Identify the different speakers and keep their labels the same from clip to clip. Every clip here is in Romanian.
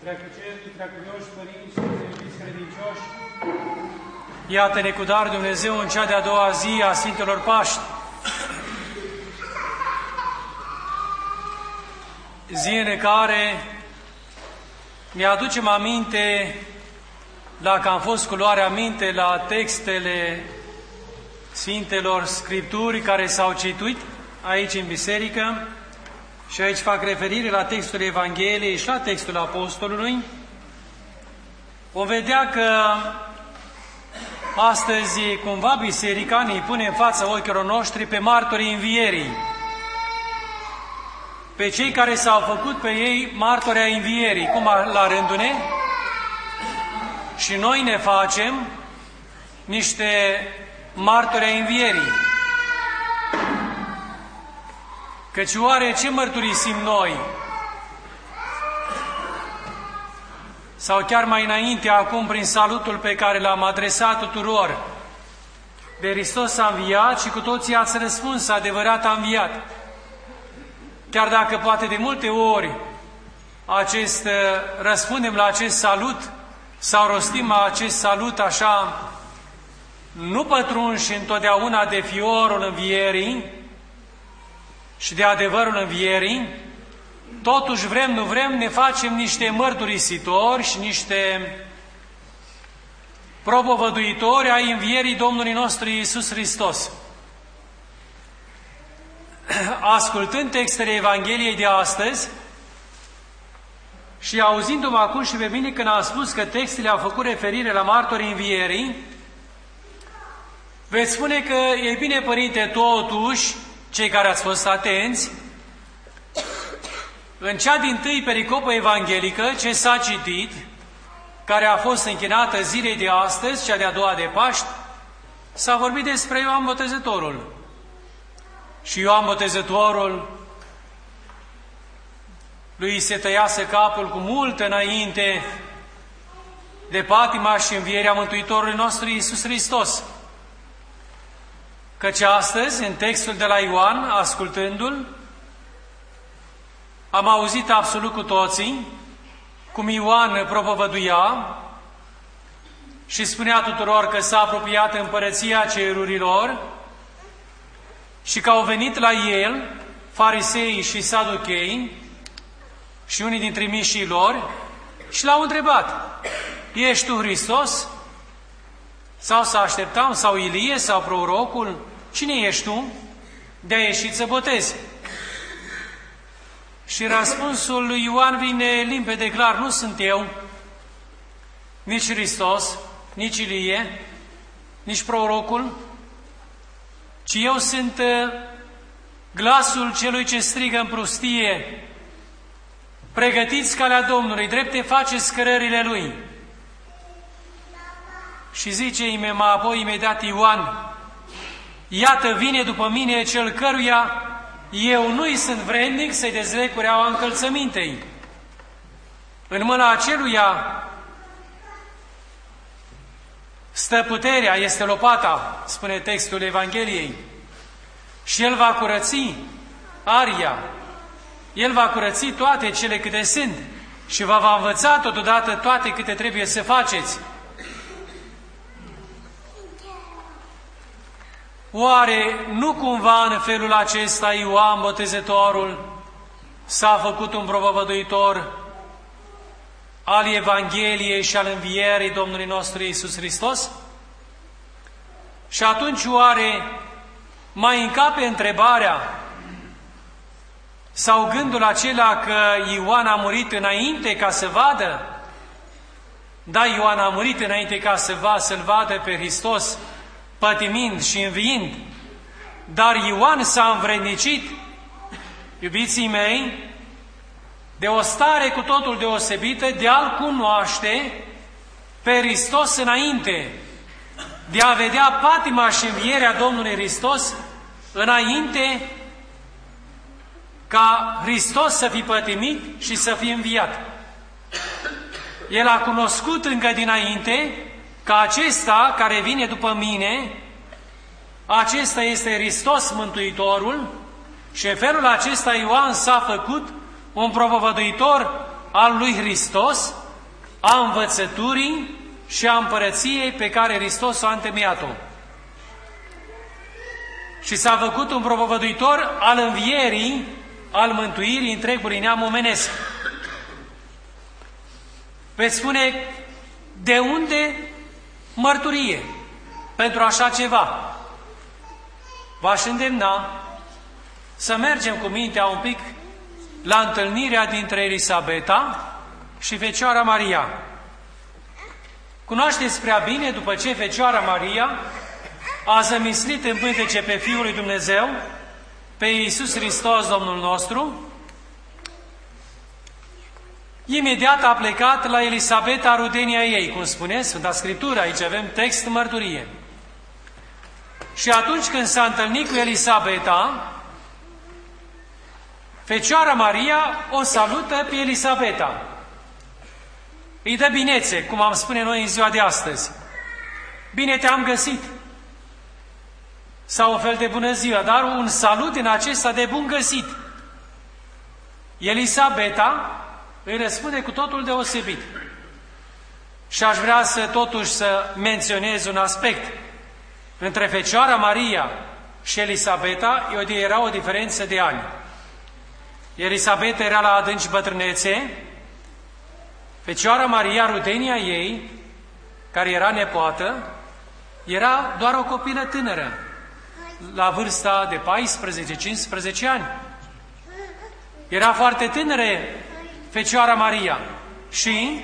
Speaker 1: preacuvioși părinți și iubiți credincioși, iată-ne cu dar Dumnezeu în cea de-a doua zi a Sfintelor Paști. Zi în care mi-aducem aminte, dacă am fost cu luarea minte la textele Sfintelor Scripturi care s-au citit aici în biserică, și aici fac referire la textul Evangheliei și la textul Apostolului, vom vedea că astăzi cumva biserica ne pune în fața ochilor noștri pe martorii învierii, pe cei care s-au făcut pe ei martori ai învierii, cum la rândul-ne, și noi ne facem niște martori ai învierii. Căci oare ce mărturisim noi? Sau chiar mai înainte, acum, prin salutul pe care l-am adresat tuturor, de Hristos a înviat și cu toții ați răspuns, adevărat a înviat. Chiar dacă poate de multe ori răspundem la acest salut sau rostim acest salut așa, nu pătrunși întotdeauna de fiorul învierii și de adevărul învierii, totuși vrem, nu vrem, ne facem niște mărturisitori și niște propovăduitori ai învierii Domnului nostru Iisus Hristos. Ascultând textele Evangheliei de astăzi și auzindu-mă acum și pe mine când am spus că textele au făcut referire la martorii învierii, veți spune că e bine, Părinte, totuși, cei care ați fost atenți, în cea dintâi pericopă evanghelică ce s-a citit, care a fost închinată zilei de astăzi, cea de-a doua de Paști, s-a vorbit despre Ioan Botezătorul. Și Ioan Botezătorul lui se tăiase capul cu mult înainte de patima și învierea Mântuitorului nostru Iisus Hristos. Căci astăzi, în textul de la Ioan, ascultându-l, am auzit absolut cu toții cum Ioan propovăduia și spunea tuturor că s-a apropiat împărăția cerurilor și că au venit la el fariseii și saduchei și unii din trimișii lor și l-au întrebat: ești tu Hristos? Sau să așteptam, sau Ilie, sau prorocul? Cine ești tu de-a ieșit să botezi? Și răspunsul lui Ioan vine limpede, clar: nu sunt eu, nici Hristos, nici Ilie, nici prorocul, ci eu sunt glasul celui ce strigă în pustie: pregătiți calea Domnului, drepte faceți cărările Lui. Și zice apoi imediat Ioan: iată, vine după mine cel căruia eu nu-i sunt vrednic să-i dezleg cureaua încălțămintei. În mâna aceluia stă puterea, este lopata, spune textul Evangheliei. Și El va curăți aria, El va curăți toate cele câte sunt și va învăța totodată toate câte trebuie să faceți. Oare nu cumva în felul acesta Ioan Botezătorul s-a făcut un propovăduitor al Evangheliei și al învierii Domnului nostru Iisus Hristos? Și atunci oare mai încape întrebarea sau gândul acela că Ioan a murit înainte ca să vadă? Da, Ioan a murit înainte ca să-L vadă pe Hristos pătimind și înviind, dar Ioan s-a învrednicit, iubiții mei, de o stare cu totul deosebită de a-L cunoaște pe Hristos înainte, de a vedea patima și învierea Domnului Hristos înainte ca Hristos să fie pătimit și să fie înviat. El a cunoscut încă dinainte că acesta care vine după mine, acesta este Hristos Mântuitorul, și în felul acesta Ioan s-a făcut un propovăduitor al lui Hristos, a învățăturii și a împărăției pe care Hristos a întemeiat-o. Și s-a făcut un propovăduitor al învierii, al mântuirii întregului neam omenesc. Veți spune, de unde mărturie pentru așa ceva? V-aș îndemna să mergem cu mintea un pic la întâlnirea dintre Elisabeta și Fecioara Maria. Cunoașteți prea bine, după ce Fecioara Maria a zămislit în pântece pe Fiul lui Dumnezeu, pe Iisus Hristos, Domnul nostru, imediat a plecat la Elisabeta, rudenia ei, cum spune Sfânta Scriptură, aici avem text mărturie. Și atunci când s-a întâlnit cu Elisabeta, Fecioara Maria o salută pe Elisabeta. Îi dă binețe, cum am spune noi în ziua de astăzi. Bine te-am găsit. Sau un fel de bună ziua, dar un salut din acesta de bun găsit. Elisabeta îi răspunde cu totul deosebit. Și aș vrea totuși să menționez un aspect. Între Fecioara Maria și Elisabeta era o diferență de ani. Elisabeta era la adânci bătrânețe, Fecioara Maria, rudenia ei, care era nepoată, era doar o copilă tânără, la vârsta de 14-15 ani. Era foarte tânără Fecioara Maria și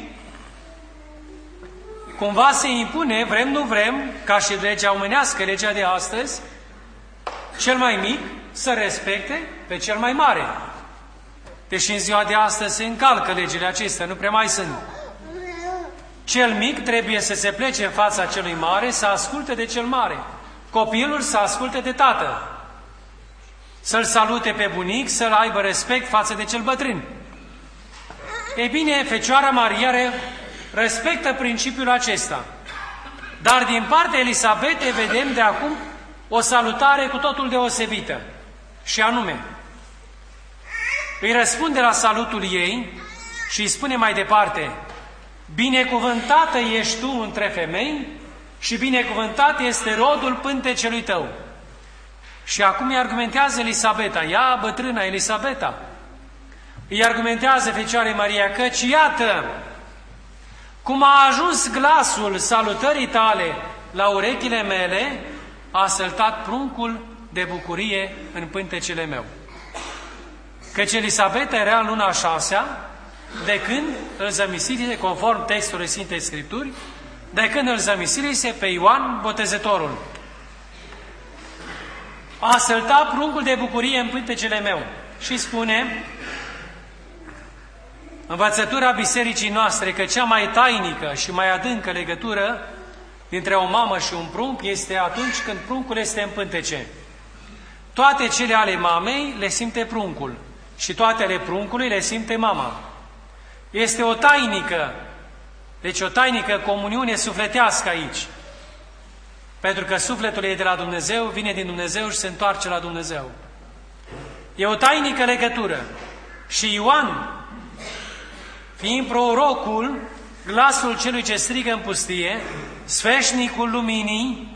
Speaker 1: cumva se impune, vrem nu vrem, ca și legea omenească, legea de astăzi, cel mai mic să respecte pe cel mai mare. Deși în ziua de astăzi se încalcă legile acestea, nu prea mai sunt. Cel mic trebuie să se plece în fața celui mare, să asculte de cel mare. Copilul să asculte de tată. Să-l salute pe bunic, să-l aibă respect față de cel bătrân. Ei bine, Fecioara Maria respectă principiul acesta. Dar din partea Elisabetei vedem de acum o salutare cu totul deosebită. Și anume, îi răspunde la salutul ei și îi spune mai departe, binecuvântată ești tu între femei și binecuvântat este rodul pântecelui tău. Și acum îi argumentează Elisabeta, ea bătrâna Elisabeta, îi argumentează Fecioarei Maria, căci iată cum a ajuns glasul salutării tale la urechile mele, a săltat pruncul de bucurie în pântecele meu. Căci Elisabeta era în luna 6-a, de când îl zămisilise, conform textului Sfintei Scripturi, de când îl zămisilise pe Ioan Botezătorul. A săltat pruncul de bucurie în pântecele meu. Și spune învățătura bisericii noastre că cea mai tainică și mai adâncă legătură dintre o mamă și un prunc este atunci când pruncul este în pântece. Toate cele ale mamei le simte pruncul și toate ale pruncului le simte mama. Este o tainică, deci o tainică comuniune sufletească aici. Pentru că sufletul e de la Dumnezeu, vine din Dumnezeu și se întoarce la Dumnezeu. E o tainică legătură. Și Ioan, fiind prorocul, glasul celui ce strigă în pustie, sfeșnicul luminii,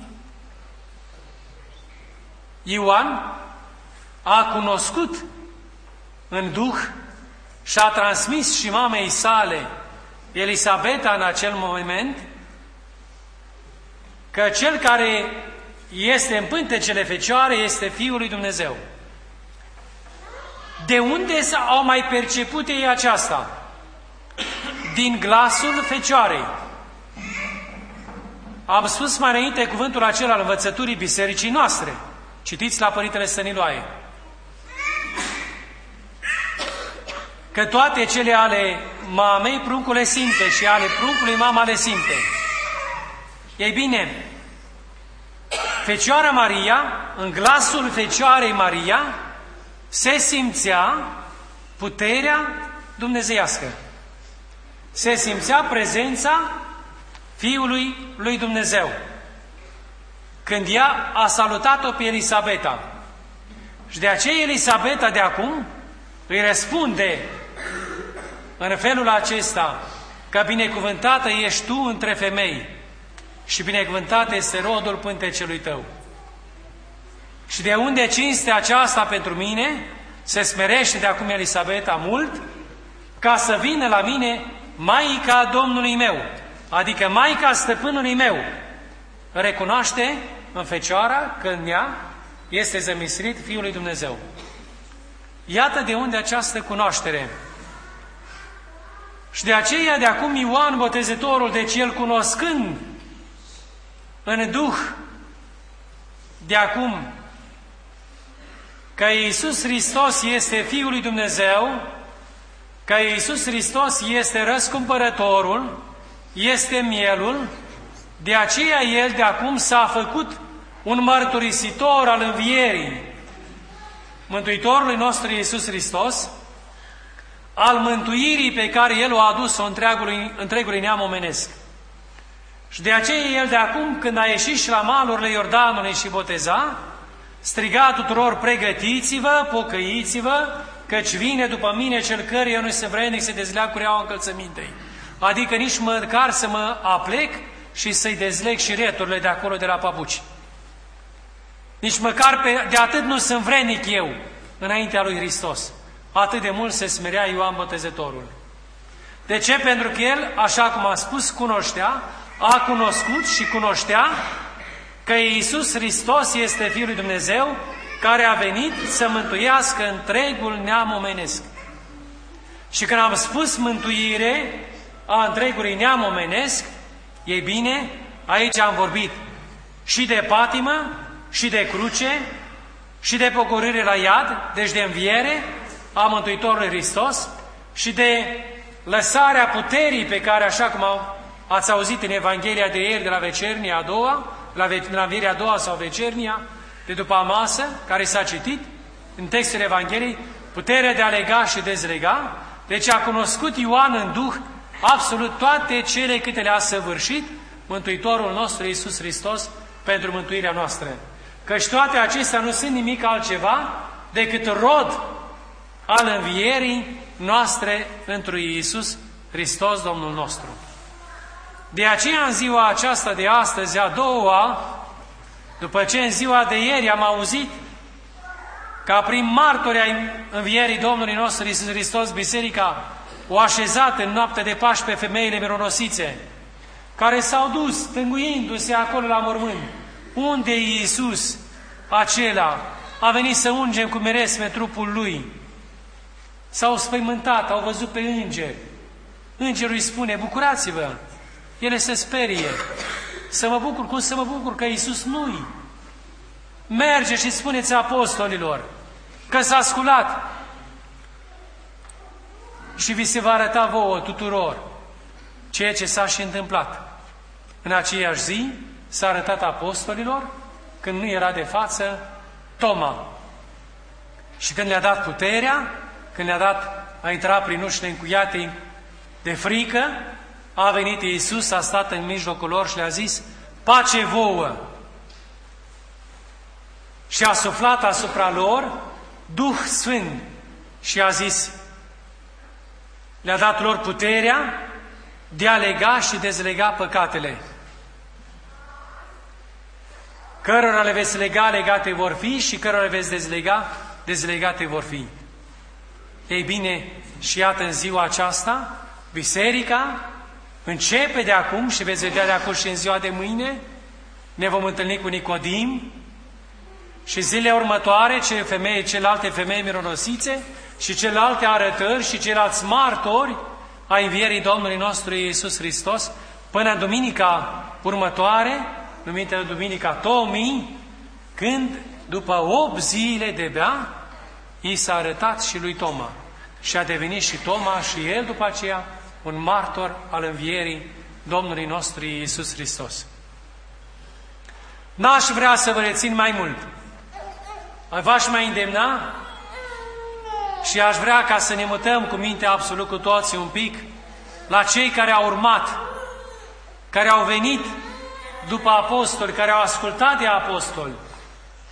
Speaker 1: Ioan a cunoscut în Duh și a transmis și mamei sale, Elisabeta, în acel moment, că cel care este în pântecele Fecioare este Fiul lui Dumnezeu. De unde au mai perceput ei aceasta? Din glasul Fecioarei. Am spus mai înainte cuvântul acela al învățăturii bisericii noastre. Citiți la Părintele Stăniloae. Că toate cele ale mamei pruncul le simte și ale pruncului mama le simte. Ei bine, Fecioara Maria, în glasul Fecioarei Maria, se simțea puterea dumnezeiască. Se simțea prezența Fiului lui Dumnezeu. Când ea a salutat-o pe Elisabeta. Și de aceea Elisabeta de acum îi răspunde în felul acesta că binecuvântată ești tu între femei și binecuvântat este rodul pântecelui tău. Și de unde cinstea aceasta pentru mine, se smerește de acum Elisabeta mult, ca să vină la mine Maica Domnului meu, adică Maica Stăpânului meu, recunoaște în Fecioara că în ea este zămislit Fiul lui Dumnezeu. Iată de unde această cunoaștere. Și de aceea de acum Ioan Botezătorul, deci el cunoscând în Duh de acum că Iisus Hristos este Fiul lui Dumnezeu, că Iisus Hristos este răscumpărătorul, este mielul, de aceea el de acum s-a făcut un mărturisitor al învierii Mântuitorului nostru Iisus Hristos, al mântuirii pe care El o a adus-o întregului neam omenesc. Și de aceea El de acum, când a ieșit și la malurile Iordanului și boteza, striga tuturor: pregătiți-vă, pocăiți-vă, căci vine după mine cel căruia nu se vrednic să dezleag cureaua încălțămintei. Adică nici măcar să mă aplec și să-i dezleg și returile de acolo de la papuci. Nici măcar de atât nu sunt vrednic eu înaintea lui Hristos. Atât de mult se smerea Ioan Botezătorul. De ce? Pentru că el, așa cum a spus, cunoștea, a cunoscut și cunoștea că Iisus Hristos este Fiul lui Dumnezeu, care a venit să mântuiască întregul neam omenesc. Și când am spus mântuire a întregului neam omenesc, ei bine, aici am vorbit și de patimă, și de cruce, și de pogorâre la iad, deci de înviere a Mântuitorului Hristos, și de lăsarea puterii pe care, așa cum ați auzit în Evanghelia de ieri, de la vecernia a doua, la învierea a doua sau vecernia, de după amasă, care s-a citit în textul Evangheliei, puterea de a lega și dezlega. Deci a cunoscut Ioan în Duh absolut toate cele câte le-a săvârșit Mântuitorul nostru Iisus Hristos pentru mântuirea noastră. Căci toate acestea nu sunt nimic altceva decât rod al învierii noastre întru Iisus Hristos, Domnul nostru. De aceea, în ziua aceasta de astăzi, a doua, după ce în ziua de ieri am auzit ca prin martori ai învierii Domnului nostru Iisus Hristos, Biserica o așezat în noaptea de Paști pe femeile mironosițe, care s-au dus, tânguindu-se acolo la mormânt. Unde e Iisus acela? A venit să ungem cu miresme trupul Lui. S-au spăimântat, au văzut pe îngeri. Îngerul îi spune: bucurați-vă! Ele se sperie. Să mă bucur, cum să mă bucur că Iisus nu-i? Merge și spuneți apostolilor că s-a sculat și vi se va arăta vouă tuturor ceea ce s-a și întâmplat. În aceeași zi s-a arătat apostolilor când nu era de față Toma. Și când le-a dat puterea, când le-a dat a intrat prin ușile încuiate de frică, a venit Iisus, a stat în mijlocul lor și le-a zis: pace vouă! Și a suflat asupra lor Duh Sfânt și a zis, le-a dat lor puterea de a lega și dezlega păcatele. Cărora le veți lega, legate vor fi, și cărora le veți dezlega, dezlegate vor fi. Ei bine, și iată în ziua aceasta, biserica începe de acum și veți vedea de acum și în ziua de mâine, ne vom întâlni cu Nicodim și zilele următoare, celelalte femei mironosițe și celelalte arătări și ceilalți martori a învierii Domnului nostru Iisus Hristos, până în duminica următoare, numită Duminica Tomii, când, după 8 zile de bea, i s-a arătat și lui Toma. Și a devenit și Toma și el, după aceea, un martor al învierii Domnului nostru Iisus Hristos. N-aș vrea să vă rețin mai mult. V-aș mai îndemna și aș vrea ca să ne mutăm cu mintea absolut cu toții un pic la cei care au urmat, care au venit după apostoli, care au ascultat de apostoli.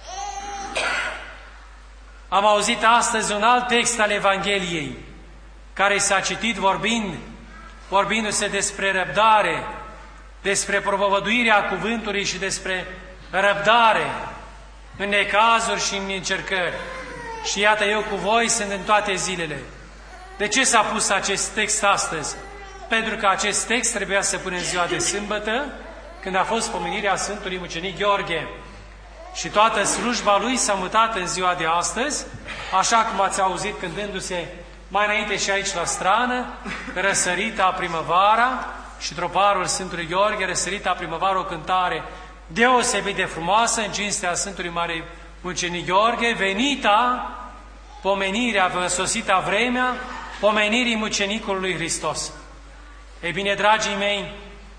Speaker 1: Am auzit astăzi un alt text al Evangheliei. care s-a citit vorbindu-se despre răbdare, despre propovăduirea cuvântului și despre răbdare în necazuri și în încercări. Și iată, eu cu voi sunt în toate zilele. De ce s-a pus acest text astăzi? Pentru că acest text trebuia să pune în ziua de sâmbătă, când a fost pomenirea Sfântului Mucenic Gheorghe. Și toată slujba lui s-a mutat în ziua de astăzi, așa cum ați auzit cântându-se mai înainte și aici la strană, Răsărita primăvara, și troparul Sfântului Gheorghe, Răsărita primăvară, o cântare deosebit de frumoasă în cinstea Sfântului Mare Mucenic Gheorghe, venita pomenirea, sosita vremea pomenirii Mucenicului Hristos. Ei bine, dragii mei,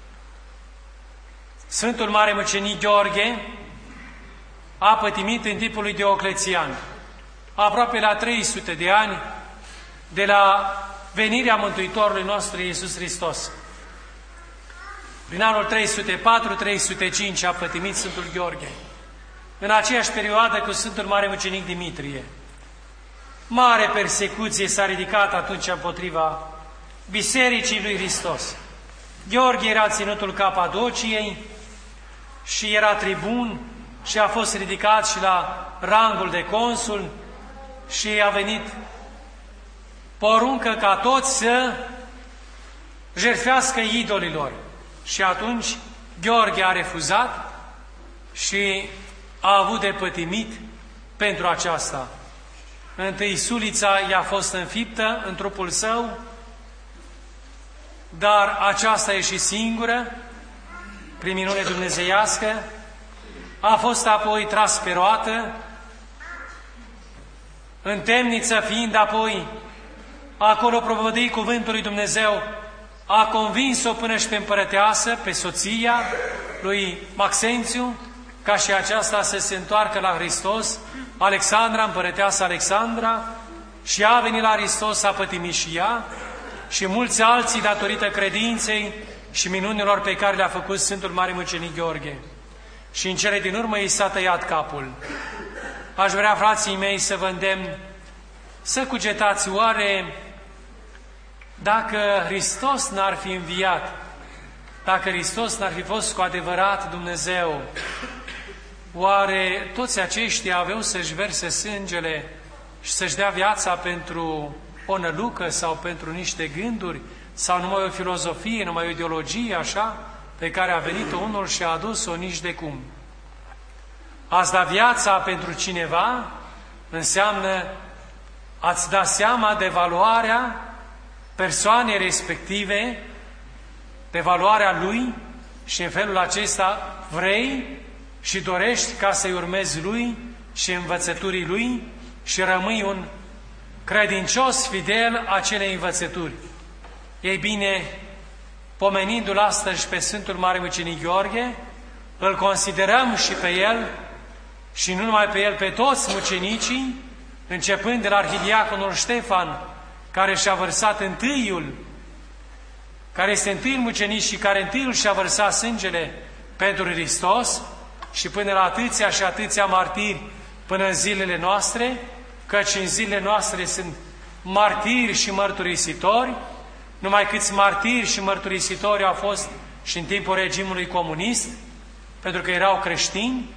Speaker 1: Sfântul Mare Mucenic Gheorghe a pătimit în timpul lui Dioclețian, aproape la 300 de ani de la venirea Mântuitorului nostru Iisus Hristos. Prin anul 304-305 a pătimit Sfântul Gheorghe. În aceeași perioadă cu Sfântul Mare Mucenic Dimitrie. Mare persecuție s-a ridicat atunci împotriva Bisericii lui Hristos. Gheorghe era ținutul Capadociei și era tribun și a fost ridicat și la rangul de consul și a venit poruncă ca toți să jertfească idolilor. Și atunci Gheorghe a refuzat și a avut de pătimit pentru aceasta. Întâi sulița i-a fost înfiptă în trupul său, dar aceasta e și singură, prin minune dumnezeiască, a fost apoi tras pe roată, în temniță fiind apoi acolo propovădui cuvântul lui Dumnezeu, a convins-o până și pe împărăteasă, pe soția lui Maxențiu, ca și aceasta să se întoarcă la Hristos, Alexandra, împărăteasa Alexandra, și a venit la Hristos, a pătimit și ea, și mulți alții datorită credinței și minunilor pe care le-a făcut Sfântul Mare Mucenic Gheorghe. Și în cele din urmă i s-a tăiat capul. Aș vrea, frații mei, să vă îndemn să cugetați, oare dacă Hristos n-ar fi înviat, dacă Hristos n-ar fi fost cu adevărat Dumnezeu, oare toți aceștia aveau să-și verse sângele și să-și dea viața pentru o nălucă sau pentru niște gânduri, sau numai o filozofie, numai o ideologie așa, pe care a venit unul și a adus-o nici de cum? Ați da viața pentru cineva înseamnă ați da seama de valoarea persoanei respective, de valoarea lui, și în felul acesta vrei și dorești ca să-i urmezi lui și învățăturii lui și rămâi un credincios fidel acelei învățături. Ei bine, pomenindu-l astăzi pe Sfântul Mare Mucenic Gheorghe, îl considerăm și pe el, și nu numai pe el, pe toți mucenicii, începând de la arhidiaconul Ștefan, care și-a vărsat întâiul, care este întâiul mucenic și care întâiul și-a vărsat sângele pentru Hristos, și până la atâția și atâția martiri până în zilele noastre, căci în zilele noastre sunt martiri și mărturisitori, numai câți martiri și mărturisitori au fost și în timpul regimului comunist, pentru că erau creștini,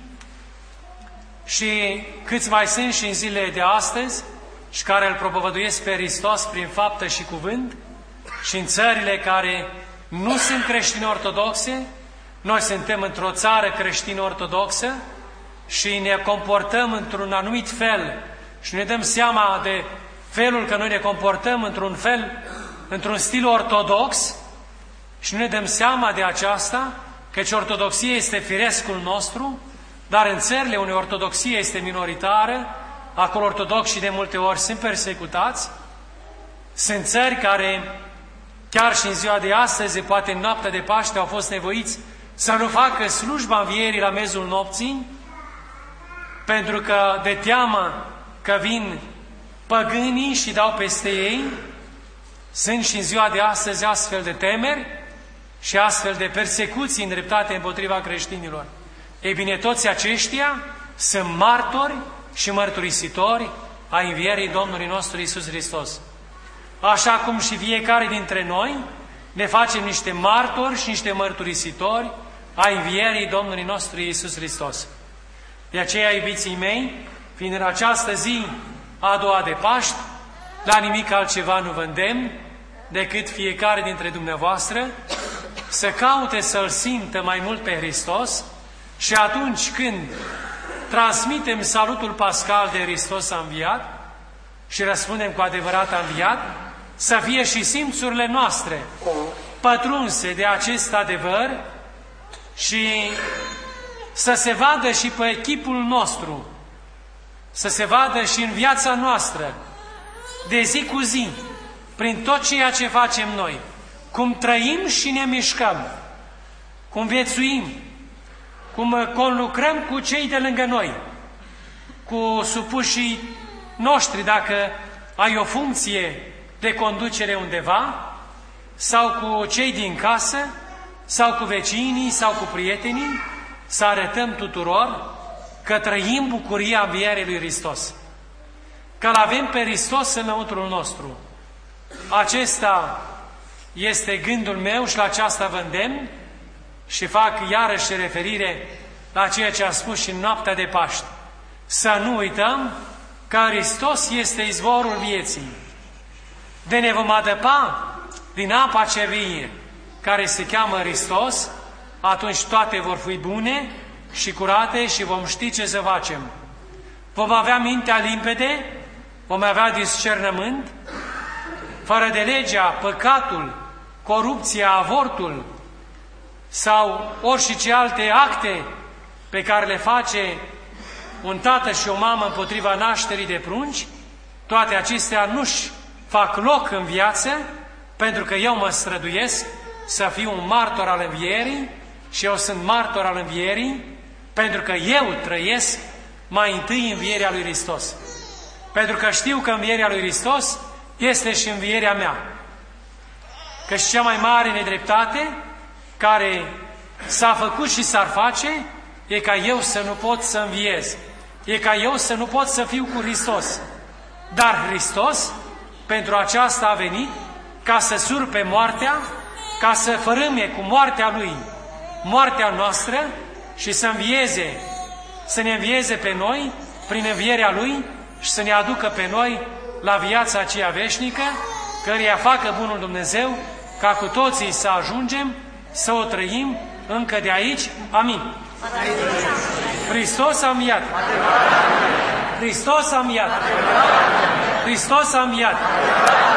Speaker 1: și câți mai sunt și în zilele de astăzi și care îl propovăduiesc pe Hristos prin faptă și cuvânt, și în țările care nu sunt creștini ortodoxe. Noi suntem într-o țară creștin-ortodoxă și ne comportăm într-un anumit fel și ne dăm seama de felul că noi ne comportăm într-un fel, într-un stil ortodox, și nu ne dăm seama de aceasta, căci ortodoxia este firescul nostru, dar în țările unde ortodoxia este minoritară, acolo ortodoxii de multe ori sunt persecutați. Sunt țări care, chiar și în ziua de astăzi, poate în noaptea de Paște, au fost nevoiți să nu facă slujba învierii la mezul nopții, pentru că de teamă că vin păgânii și dau peste ei. Sunt și în ziua de astăzi astfel de temeri și astfel de persecuții îndreptate împotriva creștinilor. Ei bine, toți aceștia sunt martori și mărturisitori a învierii Domnului nostru Iisus Hristos. așa cum și fiecare dintre noi ne facem niște martori și niște mărturisitori a învierii Domnului nostru Iisus Hristos. De aceea, iubiții mei, fiind în această zi a doua de Paști, la nimic altceva nu vă îndemn decât fiecare dintre dumneavoastră să caute să-L simtă mai mult pe Hristos și atunci când transmitem salutul pascal de Hristos a înviat și răspundem cu adevărat a înviat, să fie și simțurile noastre pătrunse de acest adevăr și să se vadă și pe chipul nostru, să se vadă și în viața noastră, de zi cu zi, prin tot ceea ce facem noi, cum trăim și ne mișcăm, cum viețuim, cum conlucrăm cu cei de lângă noi, cu supușii noștri, dacă ai o funcție de conducere undeva, sau cu cei din casă, sau cu vecinii, sau cu prietenii, să arătăm tuturor că trăim bucuria învierii lui Hristos, că îl avem pe Hristos înăuntrul nostru. Acesta este gândul meu și la aceasta vă îndemn și fac iarăși referire la ceea ce a spus și în noaptea de Paști. Să nu uităm că Hristos este izvorul vieții. De ne vom adăpa din apa ce vie, care se cheamă Hristos, atunci toate vor fi bune și curate și vom ști ce să facem. Vom avea mintea limpede, vom avea discernământ, fără de legea, păcatul, corupția, avortul sau orice alte acte pe care le face un tată și o mamă împotriva nașterii de prunci, toate acestea nu-și fac loc în viață, pentru că eu mă străduiesc să fiu un martor al învierii și eu sunt martor al învierii, pentru că eu trăiesc mai întâi învierea lui Hristos. Pentru că știu că învierea lui Hristos este și învierea mea. Că și cea mai mare nedreptate care s-a făcut și s-ar face e ca eu să nu pot să înviez. E ca eu să nu pot să fiu cu Hristos. Dar Hristos pentru aceasta a venit ca să surpe moartea, ca să fărâme cu moartea Lui moartea noastră și să învieze, să ne învieze pe noi prin învierea Lui și să ne aducă pe noi la viața aceea veșnică, căreia facă bunul Dumnezeu, ca cu toții să ajungem să o trăim încă de aici. Amin. Hristos a înviat! Hristos a înviat! Hristos a înviat!